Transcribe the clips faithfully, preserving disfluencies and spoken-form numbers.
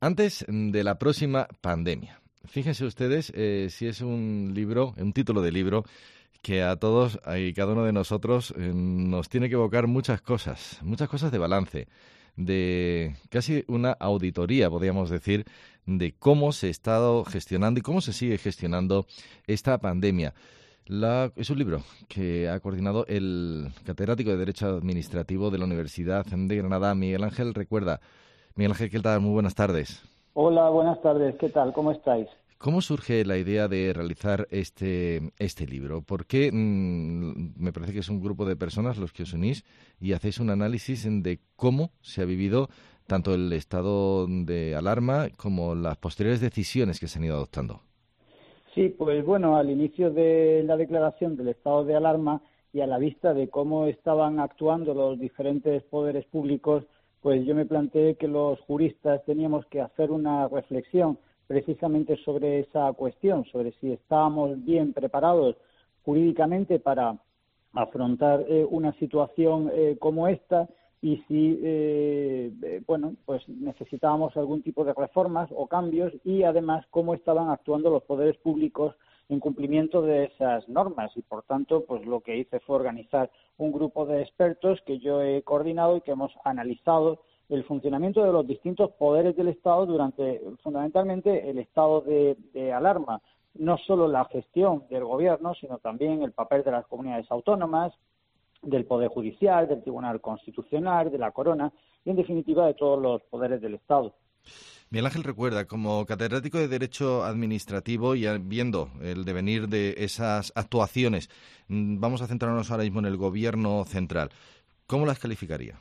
Antes de la próxima pandemia. Fíjense ustedes eh, si es un libro, un título de libro que a todos y cada uno de nosotros eh, nos tiene que evocar muchas cosas, muchas cosas de balance, de casi una auditoría, podríamos decir, de cómo se ha estado gestionando y cómo se sigue gestionando esta pandemia. La, es un libro que ha coordinado el catedrático de Derecho Administrativo de la Universidad de Granada, Miguel Ángel Recuerda. Miguel Ángel, ¿qué tal? Muy buenas tardes. Hola, buenas tardes. ¿Qué tal? ¿Cómo estáis? ¿Cómo surge la idea de realizar este, este libro? ¿Por qué? Mmm, me parece que es un grupo de personas los que os unís y hacéis un análisis de cómo se ha vivido tanto el estado de alarma como las posteriores decisiones que se han ido adoptando. Sí, pues bueno, al inicio de la declaración del estado de alarma y a la vista de cómo estaban actuando los diferentes poderes públicos, pues yo me planteé que los juristas teníamos que hacer una reflexión precisamente sobre esa cuestión, sobre si estábamos bien preparados jurídicamente para afrontar eh, una situación eh, como esta y si, eh, eh, bueno, pues necesitábamos algún tipo de reformas o cambios y además cómo estaban actuando los poderes públicos en cumplimiento de esas normas y, por tanto, pues lo que hice fue organizar un grupo de expertos que yo he coordinado y que hemos analizado el funcionamiento de los distintos poderes del Estado durante, fundamentalmente, el estado de, de alarma. No solo la gestión del Gobierno, sino también el papel de las comunidades autónomas, del Poder Judicial, del Tribunal Constitucional, de la Corona y, en definitiva, de todos los poderes del Estado. Miguel Ángel Recuerda, como catedrático de Derecho Administrativo y viendo el devenir de esas actuaciones, vamos a centrarnos ahora mismo en el Gobierno central. ¿Cómo las calificaría?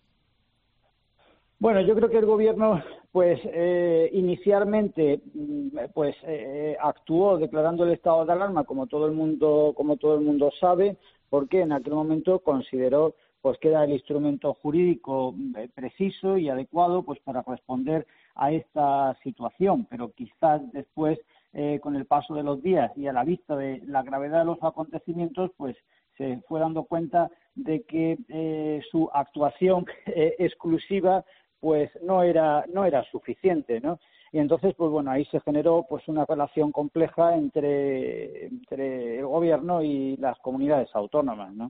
Bueno, yo creo que el Gobierno, pues, eh, inicialmente, pues, eh, actuó declarando el estado de alarma, como todo el mundo, como todo el mundo sabe, porque en aquel momento consideró, pues, que era el instrumento jurídico eh, preciso y adecuado, pues, para responder a esta situación. Pero quizás después, eh, con el paso de los días y a la vista de la gravedad de los acontecimientos, pues, se fue dando cuenta de que eh, su actuación eh, exclusiva pues no era no era suficiente, ¿no? Y entonces, pues bueno, ahí se generó pues una relación compleja entre, entre el Gobierno y las comunidades autónomas, ¿no?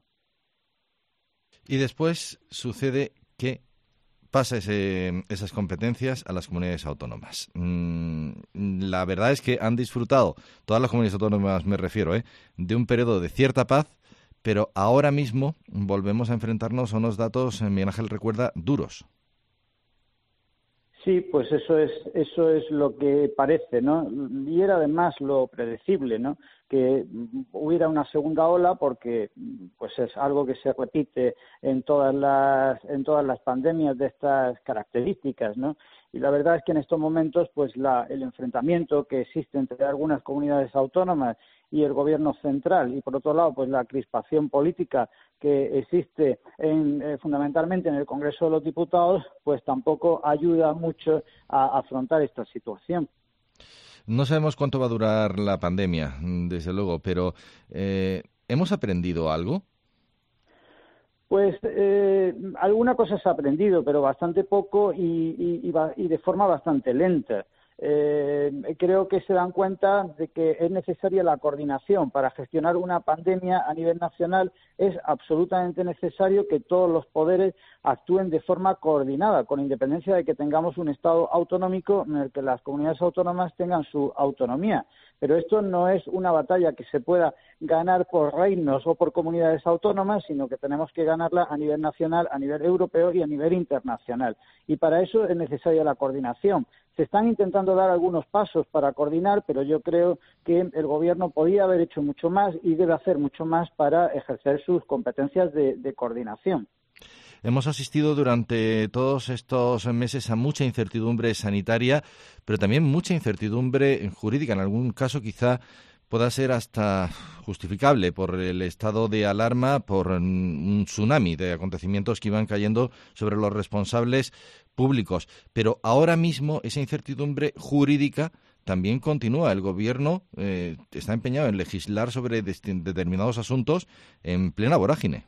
Y después sucede que pasa ese, esas competencias a las comunidades autónomas. Mm, la verdad es que han disfrutado, todas las comunidades autónomas me refiero, ¿eh? de un periodo de cierta paz, pero ahora mismo volvemos a enfrentarnos a unos datos, Miguel Ángel Recuerda, duros. Sí, pues eso es eso es lo que parece, ¿no? Y era además lo predecible, ¿no? Que hubiera una segunda ola porque pues es algo que se repite en todas las en todas las pandemias de estas características, ¿no? Y la verdad es que en estos momentos pues la, el enfrentamiento que existe entre algunas comunidades autónomas y el Gobierno central y por otro lado pues la crispación política que existe en, eh, fundamentalmente en el Congreso de los Diputados pues tampoco ayuda mucho a afrontar esta situación. No sabemos cuánto va a durar la pandemia, desde luego, pero eh, ¿hemos aprendido algo? Pues eh, alguna cosa se ha aprendido, pero bastante poco y, y, y, y de forma bastante lenta. Eh, creo que se dan cuenta de que es necesaria la coordinación para gestionar una pandemia a nivel nacional. Es absolutamente necesario que todos los poderes actúen de forma coordinada, con independencia de que tengamos un Estado autonómico en el que las comunidades autónomas tengan su autonomía. Pero esto no es una batalla que se pueda ganar por reinos o por comunidades autónomas, sino que tenemos que ganarla a nivel nacional, a nivel europeo y a nivel internacional. Y para eso es necesaria la coordinación. Se están intentando dar algunos pasos para coordinar, pero yo creo que el Gobierno podía haber hecho mucho más y debe hacer mucho más para ejercer sus competencias de, de coordinación. Hemos asistido durante todos estos meses a mucha incertidumbre sanitaria, pero también mucha incertidumbre jurídica. En algún caso quizá pueda ser hasta justificable por el estado de alarma, por un tsunami de acontecimientos que iban cayendo sobre los responsables públicos. Pero ahora mismo esa incertidumbre jurídica también continúa. El Gobierno eh, está empeñado en legislar sobre determinados asuntos en plena vorágine.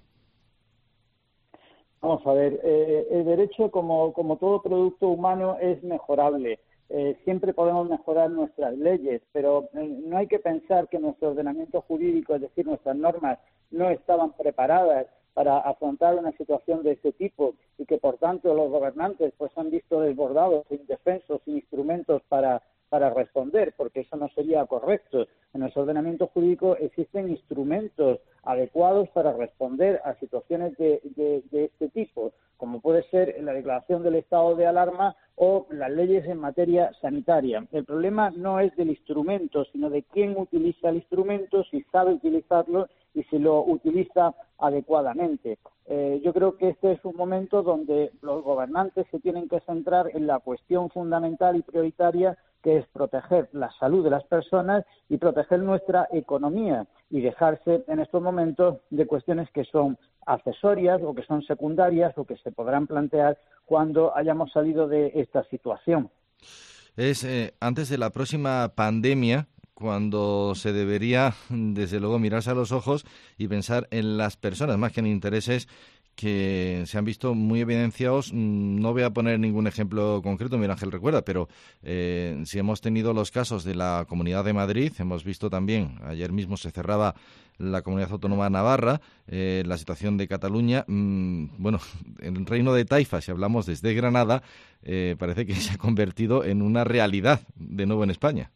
Vamos a ver, eh, el derecho, como, como todo producto humano, es mejorable. Eh, siempre podemos mejorar nuestras leyes, pero eh, no hay que pensar que nuestro ordenamiento jurídico, es decir, nuestras normas, no estaban preparadas para afrontar una situación de este tipo y que, por tanto, los gobernantes pues han visto desbordados, indefensos, sin instrumentos para, para responder, porque eso no sería correcto. En nuestro ordenamiento jurídico existen instrumentos adecuados para responder a situaciones de, de, de este tipo, como puede ser la declaración del estado de alarma o las leyes en materia sanitaria. El problema no es del instrumento, sino de quién utiliza el instrumento, si sabe utilizarlo y si lo utiliza adecuadamente. Eh, yo creo que este es un momento donde los gobernantes se tienen que centrar en la cuestión fundamental y prioritaria, que es proteger la salud de las personas y proteger nuestra economía, y dejarse en estos momentos de cuestiones que son accesorias o que son secundarias o que se podrán plantear cuando hayamos salido de esta situación. Es eh, antes de la próxima pandemia cuando se debería, desde luego, mirarse a los ojos y pensar en las personas más que en intereses que se han visto muy evidenciados. No voy a poner ningún ejemplo concreto, Miguel Ángel recuerda, pero eh, si hemos tenido los casos de la Comunidad de Madrid, hemos visto también, ayer mismo se cerraba la Comunidad Autónoma de Navarra, eh, la situación de Cataluña. Mmm, bueno, en el Reino de Taifa, si hablamos desde Granada, eh, parece que se ha convertido en una realidad de nuevo en España.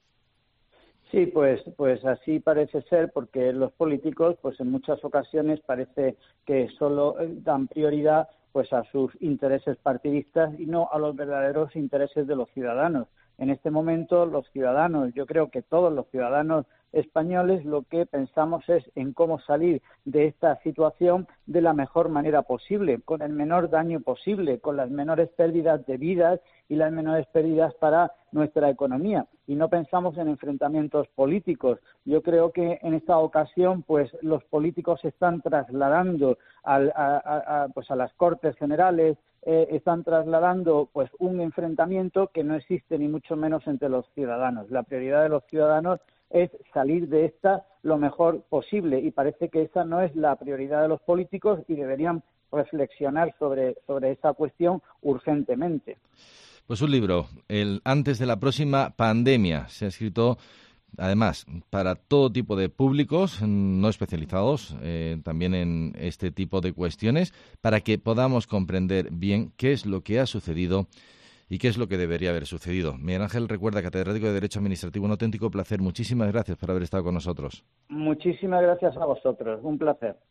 Sí, pues, pues así parece ser, porque los políticos, pues en muchas ocasiones parece que solo dan prioridad pues a sus intereses partidistas y no a los verdaderos intereses de los ciudadanos. En este momento, los ciudadanos, yo creo que todos los ciudadanos españoles, lo que pensamos es en cómo salir de esta situación de la mejor manera posible, con el menor daño posible, con las menores pérdidas de vidas y las menores pérdidas para nuestra economía. Y no pensamos en enfrentamientos políticos. Yo creo que en esta ocasión, pues los políticos se están trasladando al, a, a, a, pues a las Cortes Generales, eh, están trasladando pues un enfrentamiento que no existe ni mucho menos entre los ciudadanos. La prioridad de los ciudadanos es salir de esta lo mejor posible, y parece que esa no es la prioridad de los políticos y deberían reflexionar sobre, sobre esa cuestión urgentemente. Pues un libro, el Antes de la próxima pandemia, se ha escrito además para todo tipo de públicos no especializados, eh, también en este tipo de cuestiones, para que podamos comprender bien qué es lo que ha sucedido y qué es lo que debería haber sucedido. Miguel Ángel Recuerda, catedrático de Derecho Administrativo, un auténtico placer. Muchísimas gracias por haber estado con nosotros. Muchísimas gracias a vosotros. Un placer.